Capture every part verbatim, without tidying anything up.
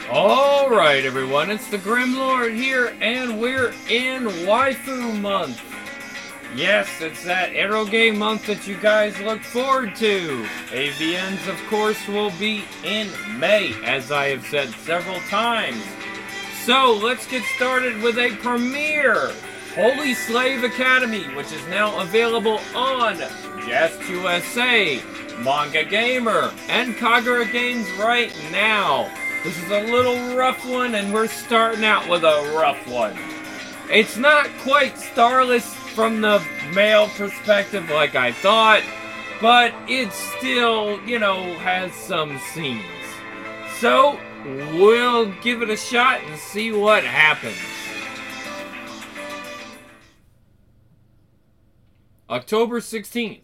Alright everyone, it's the Grim Lord here, and we're in Waifu Month. Yes, it's that eroge month that you guys look forward to. A V Ns, of course, will be in May, as I have said several times. So, let's get started with a premiere. Holy Slave Academy, which is now available on Just U S A, Manga Gamer, and Kagura Games right now. This is a little rough one, and we're starting out with a rough one. It's not quite starless from the male perspective like I thought, but it still, you know, has some scenes. So, we'll give it a shot and see what happens. October sixteenth.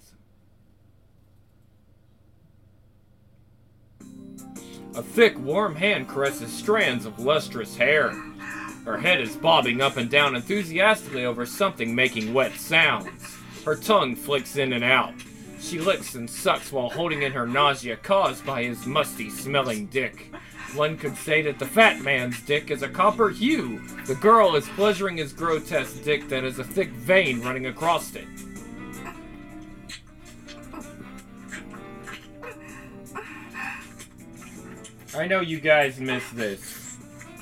A thick, warm hand caresses strands of lustrous hair. Her head is bobbing up and down enthusiastically over something making wet sounds. Her tongue flicks in and out. She licks and sucks while holding in her nausea caused by his musty-smelling dick. One could say that the fat man's dick is a copper hue. The girl is pleasuring his grotesque dick that has a thick vein running across it. I know you guys missed this.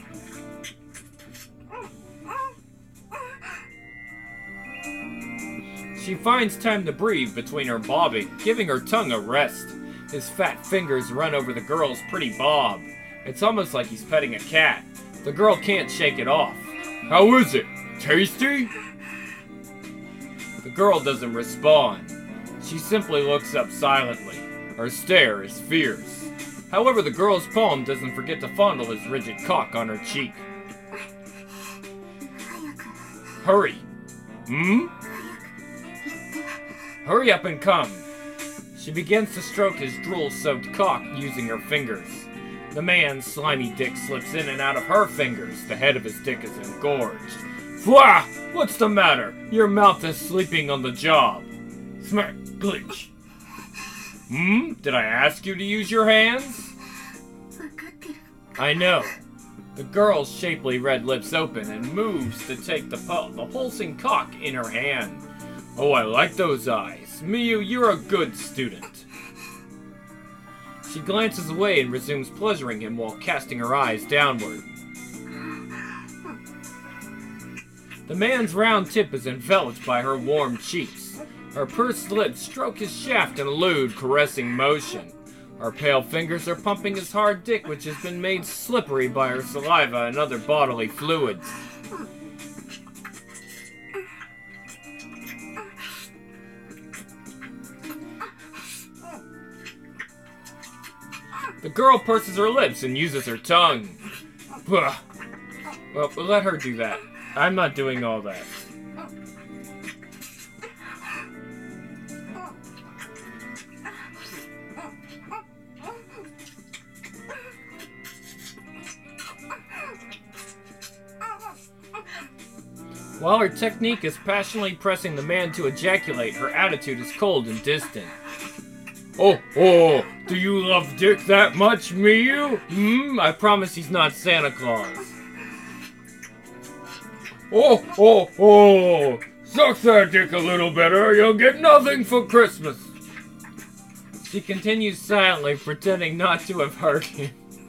She finds time to breathe between her bobbing, giving her tongue a rest. His fat fingers run over the girl's pretty bob. It's almost like he's petting a cat. The girl can't shake it off. How is it? Tasty? The girl doesn't respond. She simply looks up silently. Her stare is fierce. However, the girl's palm doesn't forget to fondle his rigid cock on her cheek. Hurry. Hmm? Hurry up and come. She begins to stroke his drool-soaked cock using her fingers. The man's slimy dick slips in and out of her fingers. The head of his dick is engorged. Fwah! What's the matter? Your mouth is sleeping on the job. Smack, glitch. Hmm? Did I ask you to use your hands? I know. The girl's shapely red lips open and moves to take the, pul the pulsing cock in her hand. Oh, I like those eyes. Miyu, you're a good student. She glances away and resumes pleasuring him while casting her eyes downward. The man's round tip is enveloped by her warm cheeks. Her pursed lips stroke his shaft in a lewd, caressing motion. Her pale fingers are pumping his hard dick, which has been made slippery by her saliva and other bodily fluids. The girl purses her lips and uses her tongue. Well, let her do that. I'm not doing all that. While her technique is passionately pressing the man to ejaculate, her attitude is cold and distant. Oh, oh, do you love dick that much, Miyu? Hmm, I promise he's not Santa Claus. Oh, oh, oh, suck that dick a little better, you'll get nothing for Christmas. She continues silently, pretending not to have heard him.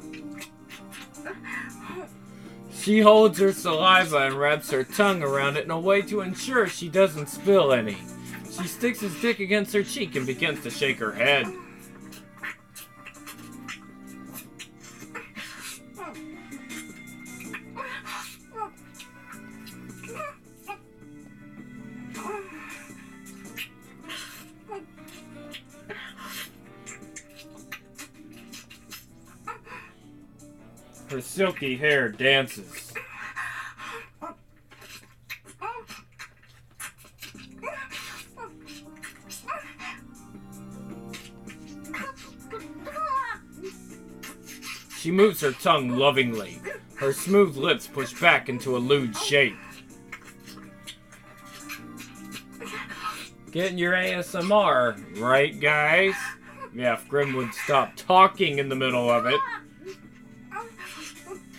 She holds her saliva and wraps her tongue around it in a way to ensure she doesn't spill any. She sticks his dick against her cheek and begins to shake her head. Her silky hair dances. She moves her tongue lovingly. Her smooth lips push back into a lewd shape. Getting your A S M R, right guys? Yeah, if Grim would stop talking in the middle of it.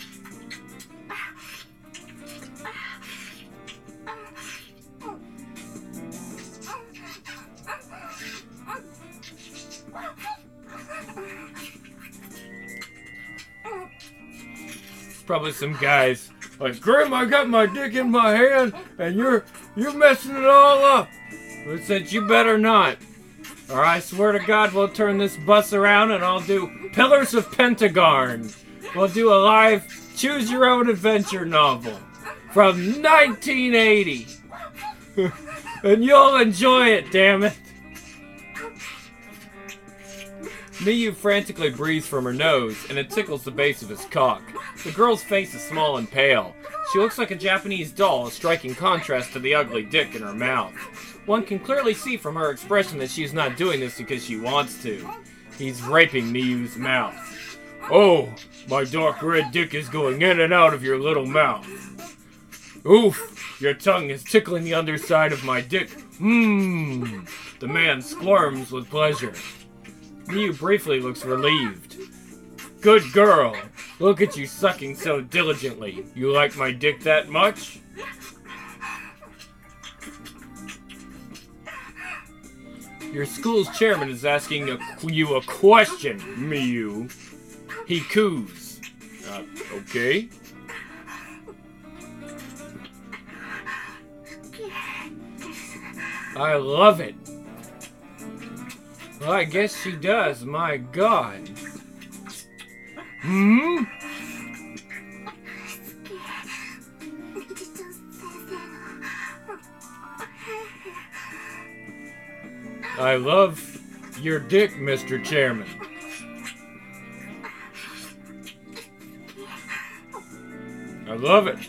probably some guys like, Grim, I got my dick in my hand, and you're you're messing it all up. I said, you better not. Or I swear to God, we'll turn this bus around and I'll do Pillars of Pentagon. We'll do a live Choose Your Own Adventure novel from nineteen eighty. And you'll enjoy it, damn it. Miyu frantically breathes from her nose, and it tickles the base of his cock. The girl's face is small and pale. She looks like a Japanese doll, a striking contrast to the ugly dick in her mouth. One can clearly see from her expression that she's not doing this because she wants to. He's raping Miyu's mouth. Oh, my dark red dick is going in and out of your little mouth. Oof, your tongue is tickling the underside of my dick. Mmm. The man squirms with pleasure. Miyu briefly looks relieved. Good girl. Look at you sucking so diligently. You like my dick that much? Your school's chairman is asking a, you a question, Miyu. He coos. Uh, okay. I love it. Well, I guess she does, my God. Hmm? I love your dick, Mister Chairman. I love it.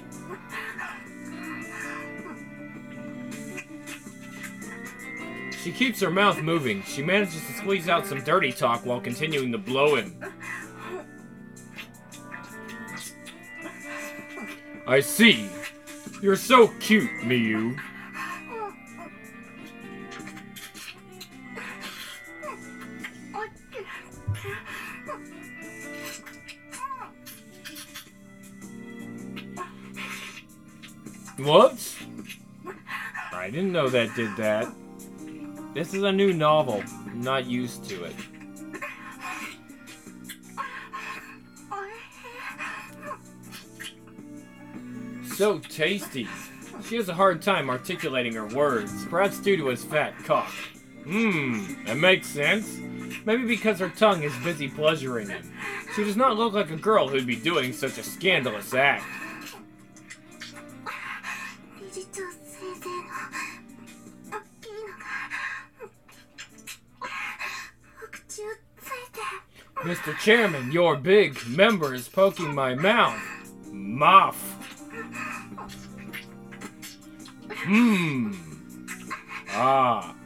She keeps her mouth moving. She manages to squeeze out some dirty talk while continuing to blow him. I see. You're so cute, Miyu. What? I didn't know that did that. This is a new novel. I'm not used to it. So tasty. She has a hard time articulating her words, perhaps due to his fat cock. Mmm, it makes sense. Maybe because her tongue is busy pleasuring him. She does not look like a girl who'd be doing such a scandalous act. Mister Chairman, your big member is poking my mouth. Moff. Hmm. Ah.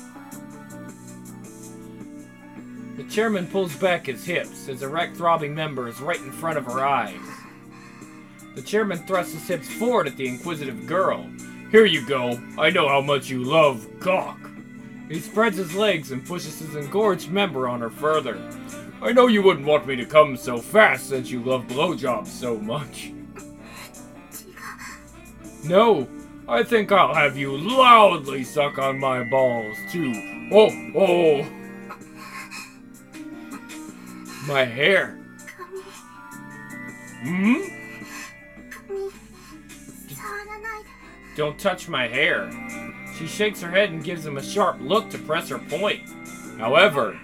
The chairman pulls back his hips. His erect, throbbing member is right in front of her eyes. The chairman thrusts his hips forward at the inquisitive girl. Here you go. I know how much you love cock. He spreads his legs and pushes his engorged member on her further. I know you wouldn't want me to come so fast since you love blowjobs so much. No, I think I'll have you loudly suck on my balls too. Oh, oh. My hair. Hmm? Don't touch my hair. She shakes her head and gives him a sharp look to press her point. However,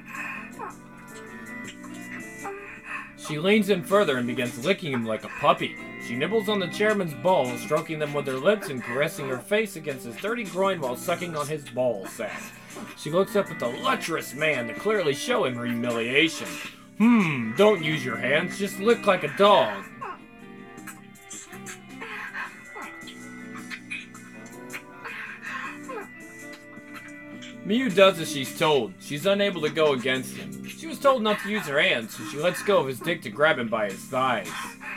she leans in further and begins licking him like a puppy. She nibbles on the chairman's balls, stroking them with her lips and caressing her face against his dirty groin while sucking on his ball sack. She looks up at the lecherous man to clearly show him her humiliation. Hmm, don't use your hands, just lick like a dog. Miyu does as she's told. She's unable to go against him. She was told not to use her hands, so she lets go of his dick to grab him by his thighs.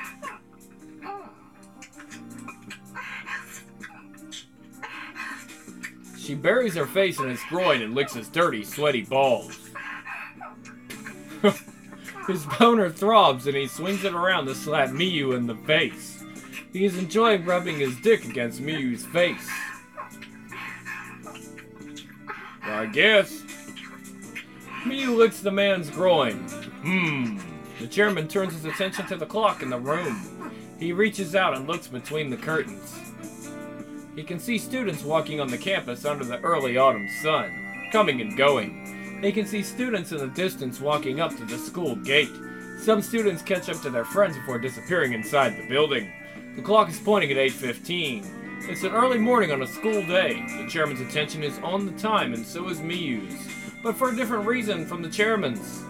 She buries her face in his groin and licks his dirty, sweaty balls. His boner throbs and he swings it around to slap Miyu in the face. He is enjoying rubbing his dick against Miyu's face. I guess. Miyu licks the man's groin. Hmm. The chairman turns his attention to the clock in the room. He reaches out and looks between the curtains. He can see students walking on the campus under the early autumn sun, coming and going. He can see students in the distance walking up to the school gate. Some students catch up to their friends before disappearing inside the building. The clock is pointing at eight fifteen. It's an early morning on a school day. The chairman's attention is on the time, and so is Miyu's, but for a different reason from the chairman's.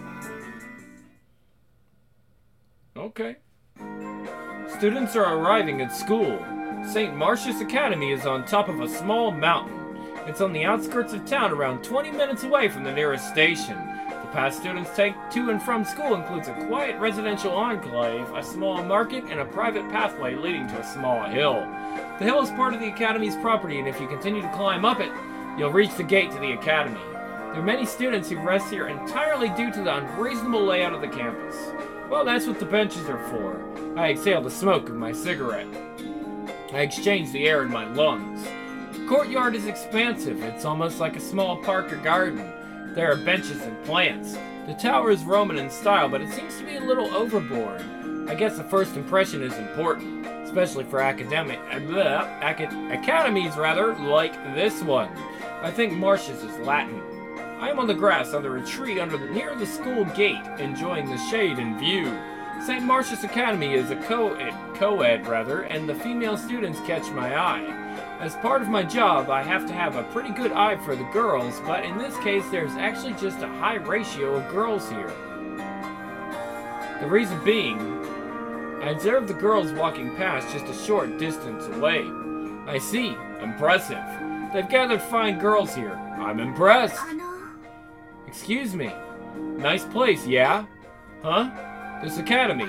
Okay. Students are arriving at school. Saint Marcius Academy is on top of a small mountain. It's on the outskirts of town, around twenty minutes away from the nearest station. The path students take to and from school includes a quiet residential enclave, a small market, and a private pathway leading to a small hill. The hill is part of the Academy's property, and if you continue to climb up it, you'll reach the gate to the Academy. There are many students who rest here entirely due to the unreasonable layout of the campus. Well, that's what the benches are for. I exhale the smoke of my cigarette. I exchange the air in my lungs. The courtyard is expansive. It's almost like a small park or garden. There are benches and plants. The tower is Roman in style, but it seems to be a little overboard. I guess the first impression is important, especially for academic uh, bleh, acad academies rather like this one. I think Marcius is Latin. I am on the grass under a tree under the, near the school gate, enjoying the shade and view. Saint Marcius Academy is a co-ed, co-ed rather, and the female students catch my eye. As part of my job, I have to have a pretty good eye for the girls, but in this case, there's actually just a high ratio of girls here. The reason being, I observe the girls walking past just a short distance away. I see. Impressive. They've gathered fine girls here. I'm impressed. Excuse me. Nice place, yeah? Huh? This academy.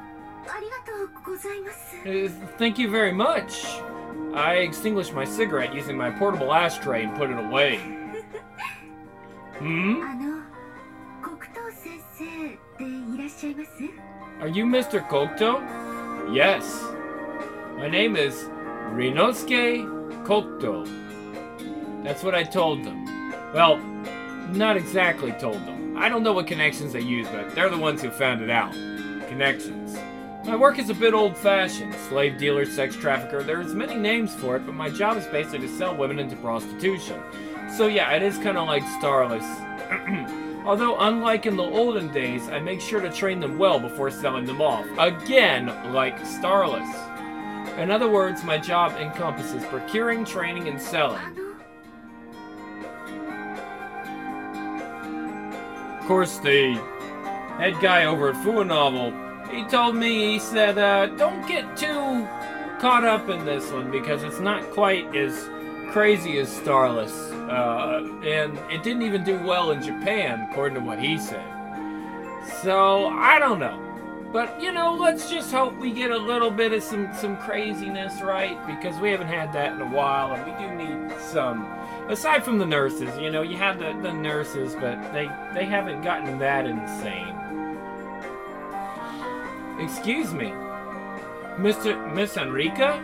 Uh, thank you very much. I extinguished my cigarette using my portable ashtray and put it away. Hmm? Are you Mister Kokuto? Yes. My name is Rinosuke Kokuto. That's what I told them. Well, not exactly told them. I don't know what connections they use, but they're the ones who found it out. Connections. My work is a bit old-fashioned. Slave dealer, sex trafficker, there's many names for it, but my job is basically to sell women into prostitution. So yeah, it is kind of like Starless. Although, unlike in the olden days, I make sure to train them well before selling them off. Again, like Starless. In other words, my job encompasses procuring, training, and selling. Of course, the head guy over at Fu Novel, he told me, he said, uh, don't get too caught up in this one because it's not quite as crazy as Starless. Uh, and it didn't even do well in Japan, according to what he said. So, I don't know. But, you know, let's just hope we get a little bit of some, some craziness, right? Because we haven't had that in a while, and we do need some. Aside from the nurses, you know, you have the, the nurses, but they, they haven't gotten that insane. Excuse me. Mister Miss Enrika?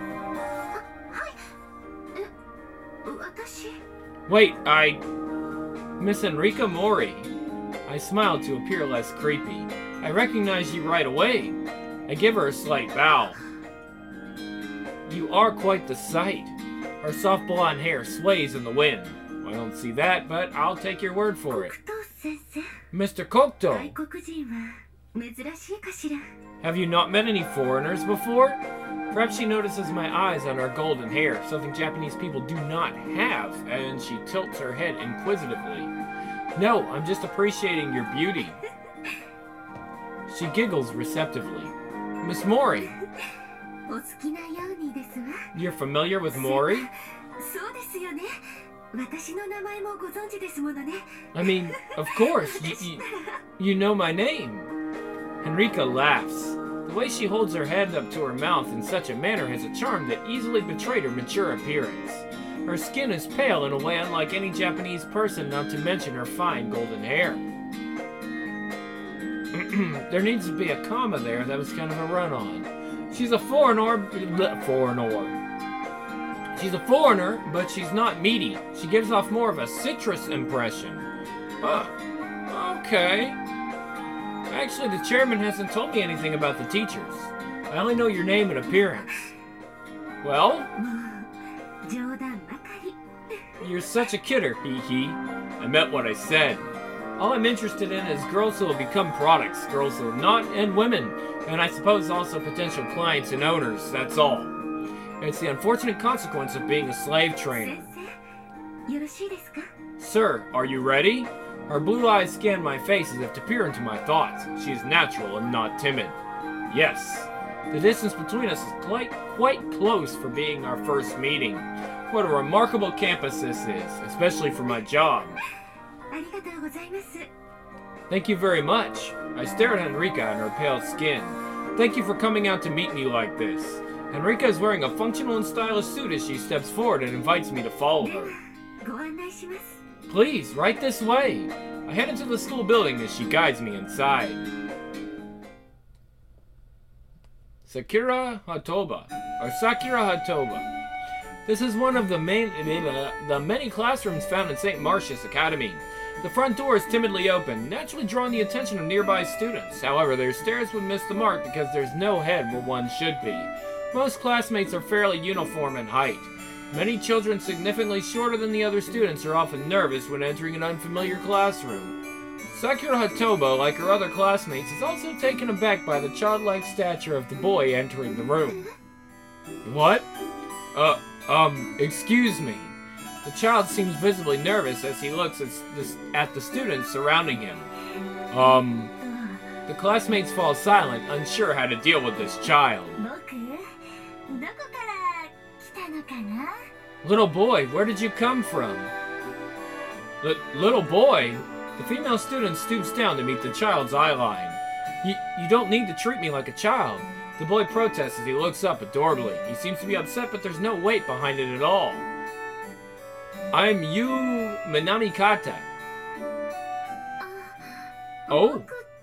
Wait, I... Miss Enrika Mori. I smiled to appear less creepy. I recognize you right away. I give her a slight bow. You are quite the sight. Her soft blonde hair sways in the wind. I don't see that, but I'll take your word for it. Mister Kokuto. Have you not met any foreigners before? Perhaps she notices my eyes on her golden hair, something Japanese people do not have, and she tilts her head inquisitively. No, I'm just appreciating your beauty. She giggles receptively. Miss Mori. You're familiar with Mori? I mean, of course, you, you, you know my name. Enrika laughs. The way she holds her head up to her mouth in such a manner has a charm that easily betrayed her mature appearance. Her skin is pale in a way unlike any Japanese person, not to mention her fine golden hair. There needs to be a comma there. That was kind of a run-on. She's a foreigner, foreigner. She's a foreigner, but she's not meaty. She gives off more of a citrus impression. Huh. Okay. Actually, the chairman hasn't told me anything about the teachers. I only know your name and appearance. Well? You're such a kidder, hee hee. I meant what I said. All I'm interested in is girls who will become products, girls who will not, and women. And I suppose also potential clients and owners, that's all. It's the unfortunate consequence of being a slave trainer. Sir, are you ready? Her blue eyes scan my face as if to peer into my thoughts. She is natural and not timid. Yes. The distance between us is quite, quite close for being our first meeting. What a remarkable campus this is, especially for my job. Thank you very much. I stare at Henrika and her pale skin. Thank you for coming out to meet me like this. Henrika is wearing a functional and stylish suit as she steps forward and invites me to follow her. Please, right this way. I head into the school building as she guides me inside. Sakura Hatoba, or Sakura Hatoba. This is one of the main, the many classrooms found in Saint Marcius Academy. The front door is timidly open, naturally drawing the attention of nearby students. However, their stares would miss the mark because there's no head where one should be. Most classmates are fairly uniform in height. Many children significantly shorter than the other students are often nervous when entering an unfamiliar classroom. Sakura Hatoba, like her other classmates, is also taken aback by the childlike stature of the boy entering the room. What? Uh, um, excuse me. The child seems visibly nervous as he looks at the, at the students surrounding him. Um, the classmates fall silent, unsure how to deal with this child. Little boy, where did you come from? L little boy? The female student stoops down to meet the child's eyeline. You, you don't need to treat me like a child. The boy protests as he looks up adorably. He seems to be upset, but there's no weight behind it at all. I'm Yu Minamikata. Oh.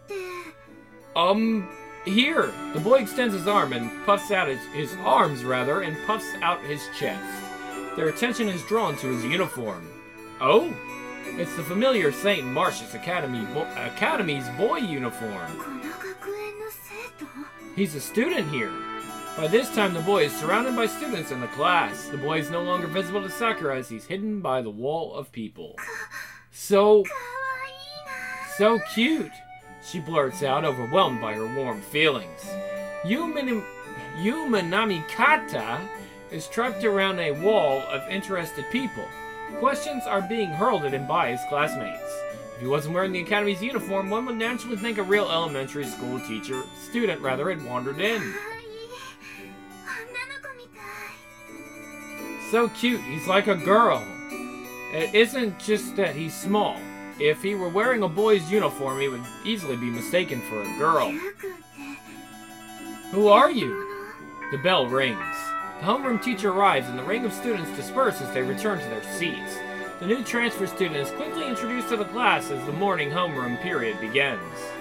Um, here. The boy extends his arm and puffs out his, his arms, rather, and puffs out his chest. Their attention is drawn to his uniform. Oh. It's the familiar Saint Marcius Academy bo Academy's boy uniform. He's a student here. By this time, the boy is surrounded by students in the class. The boy is no longer visible to Sakura as he's hidden by the wall of people. So... so cute, she blurts out, overwhelmed by her warm feelings. Yuminami Kata is trapped around a wall of interested people. Questions are being hurled at him by his classmates. If he wasn't wearing the Academy's uniform, one would naturally think a real elementary school teacher, student rather, had wandered in. So cute, he's like a girl. It isn't just that he's small. If he were wearing a boy's uniform, he would easily be mistaken for a girl. Who are you? The bell rings. The homeroom teacher arrives and the ring of students disperse as they return to their seats. The new transfer student is quickly introduced to the class as the morning homeroom period begins.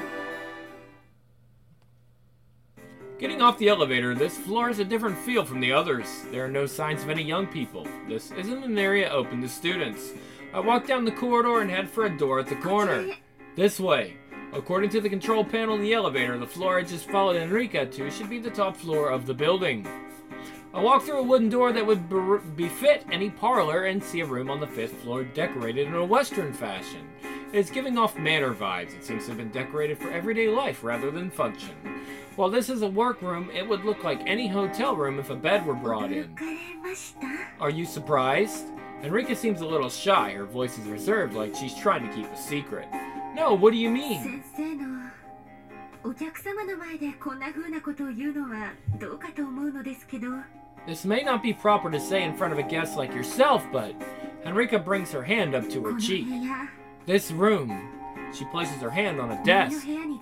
Getting off the elevator, this floor has a different feel from the others. There are no signs of any young people. This isn't an area open to students. I walk down the corridor and head for a door at the corner. This way. According to the control panel in the elevator, the floor I just followed Enrica to should be the top floor of the building. I walk through a wooden door that would befit any parlor and see a room on the fifth floor decorated in a Western fashion. It's giving off manor vibes. It seems to have been decorated for everyday life rather than function. While this is a workroom, it would look like any hotel room if a bed were brought in. Are you surprised? Enrica seems a little shy. Her voice is reserved, like she's trying to keep a secret. No, what do you mean? This may not be proper to say in front of a guest like yourself, but Enrica brings her hand up to her cheek. This room. She places her hand on a desk.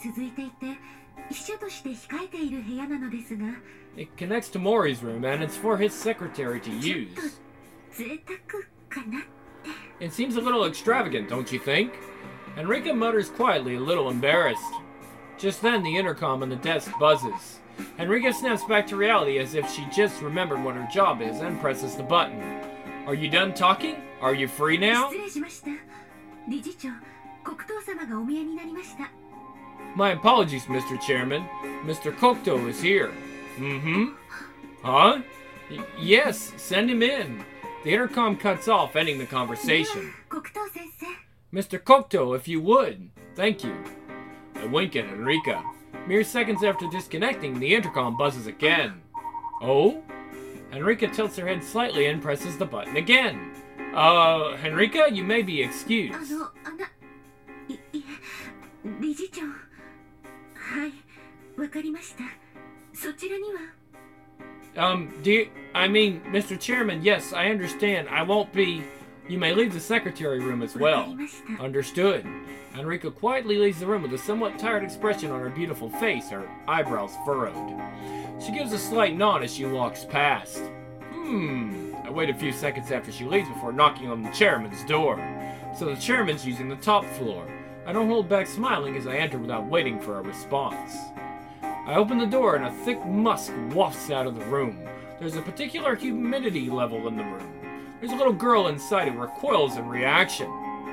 It connects to Mori's room, and it's for his secretary to use. It seems a little extravagant, don't you think? Enrica mutters quietly, a little embarrassed. Just then, the intercom on the desk buzzes. Enrica snaps back to reality as if she just remembered what her job is and presses the button. Are you done talking? Are you free now? My apologies, Mister Chairman. Mister Kokuto is here. Mm-hmm. Huh? Y yes, send him in. The intercom cuts off, ending the conversation. Mister Kokuto, if you would. Thank you. I wink at Henrika. Mere seconds after disconnecting, the intercom buzzes again. Oh? Henrika tilts her head slightly and presses the button again. Uh, Henrika, you may be excused. Um, do you, I mean, Mister Chairman, yes, I understand. I won't be... You may leave the secretary room as well. Understood. Henrika quietly leaves the room with a somewhat tired expression on her beautiful face, her eyebrows furrowed. She gives a slight nod as she walks past. Hmm. I wait a few seconds after she leaves before knocking on the chairman's door. So the chairman's using the top floor. I don't hold back smiling as I enter without waiting for a response. I open the door and a thick musk wafts out of the room. There's a particular humidity level in the room. There's a little girl inside who recoils in reaction.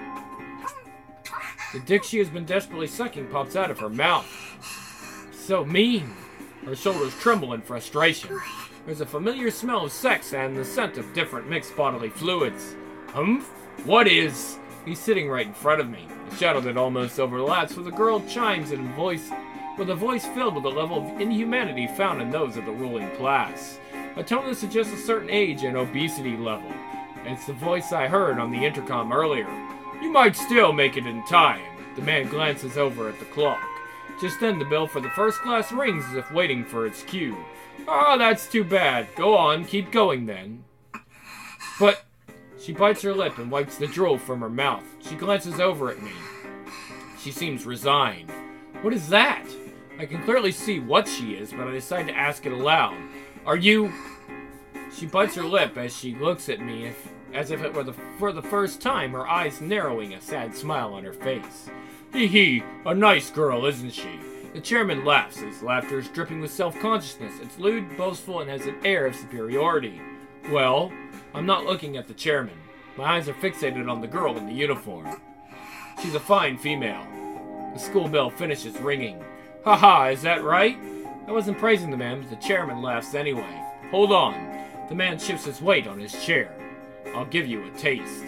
The dick she has been desperately sucking pops out of her mouth. So mean. Her shoulders tremble in frustration. There's a familiar smell of sex and the scent of different mixed bodily fluids. Humph? What is? He's sitting right in front of me. A shadow that almost overlaps with a girl chimes in voice, with a voice filled with a level of inhumanity found in those of the ruling class. A tone that suggests a certain age and obesity level. It's the voice I heard on the intercom earlier. You might still make it in time. The man glances over at the clock. Just then the bell for the first class rings as if waiting for its cue. Ah, oh, that's too bad. Go on, keep going then. But... She bites her lip and wipes the drool from her mouth. She glances over at me. She seems resigned. What is that? I can clearly see what she is, but I decide to ask it aloud. Are you... She bites her lip as she looks at me, if, as if it were the, for the first time, her eyes narrowing, a sad smile on her face. Hee hee, a nice girl, isn't she? The chairman laughs. His laughter is dripping with self-consciousness. It's lewd, boastful, and has an air of superiority. Well, I'm not looking at the chairman. My eyes are fixated on the girl in the uniform. She's a fine female. The school bell finishes ringing. Haha, is that right? I wasn't praising the man, but the chairman laughs anyway. Hold on. The man shifts his weight on his chair. I'll give you a taste.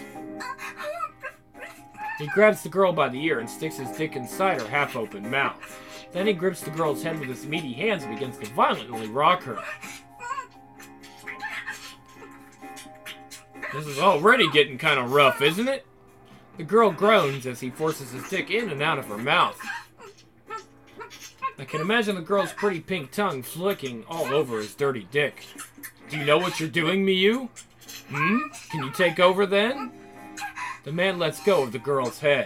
He grabs the girl by the ear and sticks his dick inside her half-open mouth. Then he grips the girl's head with his meaty hands and begins to violently rock her. This is already getting kind of rough, isn't it? The girl groans as he forces his dick in and out of her mouth. I can imagine the girl's pretty pink tongue flicking all over his dirty dick. Do you know what you're doing, Miyu? Hmm? Can you take over then? The man lets go of the girl's head.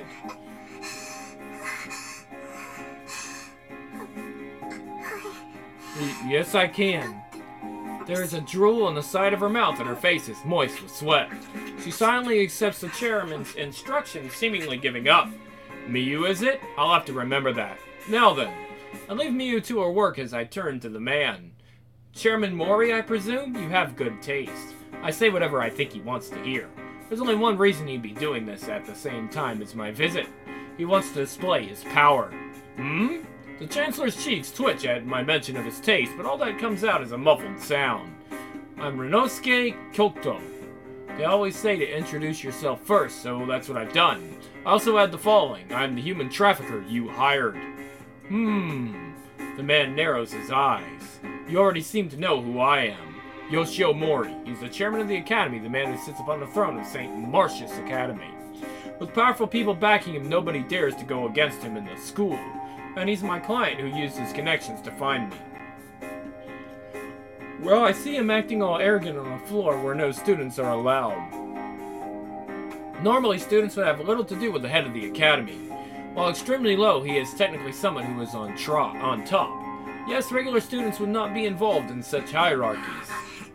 Y- yes, I can. There is a drool on the side of her mouth and her face is moist with sweat. She silently accepts the chairman's instructions, seemingly giving up. Miyu, is it? I'll have to remember that. Now then, I leave Miyu to her work as I turn to the man. Chairman Mori, I presume? You have good taste. I say whatever I think he wants to hear. There's only one reason he'd be doing this at the same time as my visit. He wants to display his power. Hmm? The Chancellor's cheeks twitch at my mention of his taste, but all that comes out is a muffled sound. I'm Renosuke Kokuto. They always say to introduce yourself first, so that's what I've done. I also add the following. I'm the human trafficker you hired. Hmm. The man narrows his eyes. You already seem to know who I am. Yoshio Mori. He's the chairman of the academy, the man who sits upon the throne of Saint Martius Academy. With powerful people backing him, nobody dares to go against him in the school. And he's my client who used his connections to find me. Well, I see him acting all arrogant on a floor where no students are allowed. Normally, students would have little to do with the head of the academy. While extremely low, he is technically someone who is on, tro on top. Yes, regular students would not be involved in such hierarchies.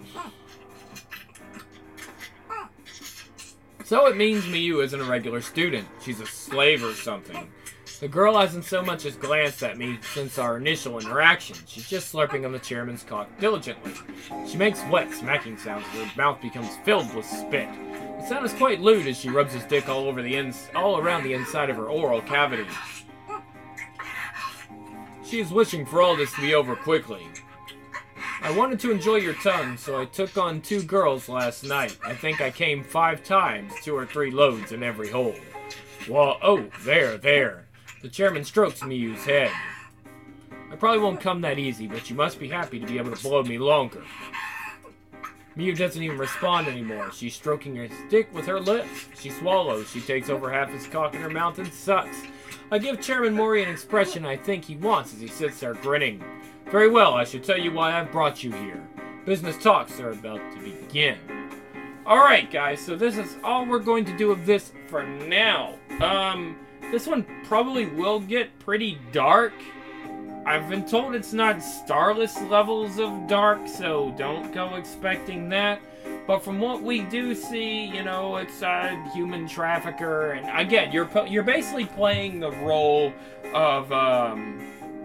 So it means Miyu isn't a regular student. She's a slave or something. The girl hasn't so much as glanced at me since our initial interaction. She's just slurping on the chairman's cock diligently. She makes wet, smacking sounds as her mouth becomes filled with spit. The sound is quite lewd as she rubs his dick all over the ins all around the inside of her oral cavity. She is wishing for all this to be over quickly. I wanted to enjoy your tongue, so I took on two girls last night. I think I came five times, two or three loads in every hole. Well, oh, there, there. The chairman strokes Miyu's head. I probably won't come that easy, but you must be happy to be able to blow me longer. Miyu doesn't even respond anymore. She's stroking her stick with her lips. She swallows. She takes over half his cock in her mouth and sucks. I give Chairman Mori an expression I think he wants as he sits there grinning. Very well, I should tell you why I've brought you here. Business talks are about to begin. Alright guys, so this is all we're going to do of this for now. Um, this one probably will get pretty dark. I've been told it's not Starless levels of dark, so don't go expecting that. But from what we do see, you know, it's a human trafficker, and again, you're you're basically playing the role of um,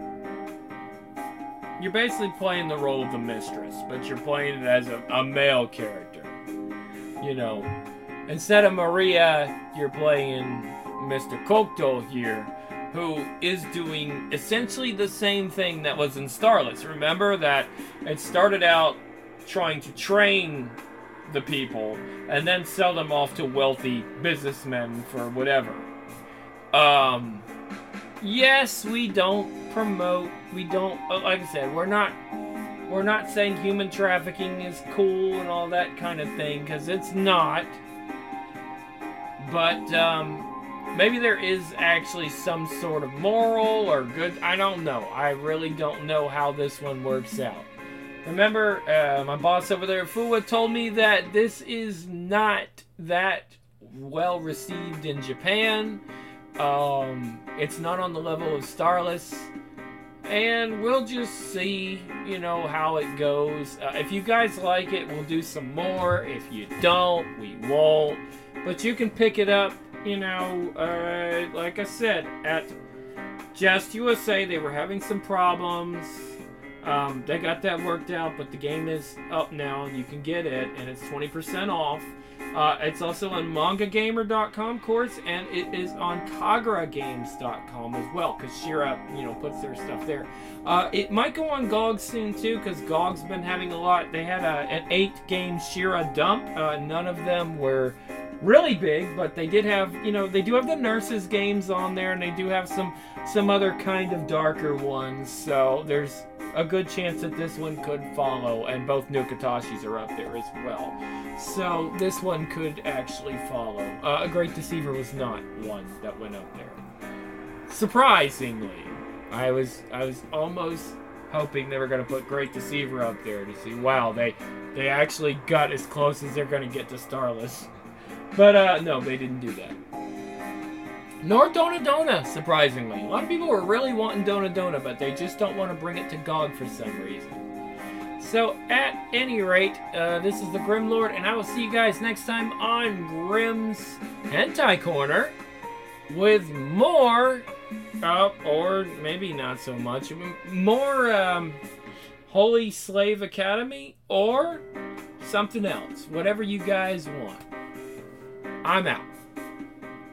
you're basically playing the role of the mistress, but you're playing it as a, a male character. You know, instead of Maria, you're playing Mister Cocteau here, who is doing essentially the same thing that was in Starless. Remember that it started out trying to train the people and then sell them off to wealthy businessmen for whatever. Um, yes, we don't promote, we don't, like I said, we're not, we're not saying human trafficking is cool and all that kind of thing, because it's not. But, um, maybe there is actually some sort of moral or good. I don't know. I really don't know how this one works out. Remember, uh, my boss over there, Fuwa, told me that this is not that well received in Japan. Um, it's not on the level of Starless. And we'll just see, you know, how it goes. Uh, if you guys like it, we'll do some more. If you don't, we won't. But you can pick it up. You know, uh, like I said, at Just U S A, they were having some problems. Um, they got that worked out, but the game is up now. You can get it, and it's twenty percent off. Uh, it's also on manga gamer dot com, of course, and it is on kagura games dot com as well, because Shira, you know, puts their stuff there. Uh, it might go on G O G soon, too, because G O G's been having a lot. They had a, an eight-game Shira dump. Uh, none of them were really big, but they did have, you know, they do have the Nurses games on there, and they do have some some other kind of darker ones, so there's a good chance that this one could follow, and both Nukatashis are up there as well. So this one could actually follow. Uh, A Great Deceiver was not one that went up there. Surprisingly, I was I was almost hoping they were going to put Great Deceiver up there to see, wow, they, they actually got as close as they're going to get to Starless. But, uh, no, they didn't do that. Nor Dona Dona, surprisingly. A lot of people were really wanting Dona Dona, but they just don't want to bring it to G O G for some reason. So, at any rate, uh, this is the Grimlord, and I will see you guys next time on Grimm's Hentai Corner with more, uh, or maybe not so much, more, um, Holy Slave Academy, or something else. Whatever you guys want. I'm out.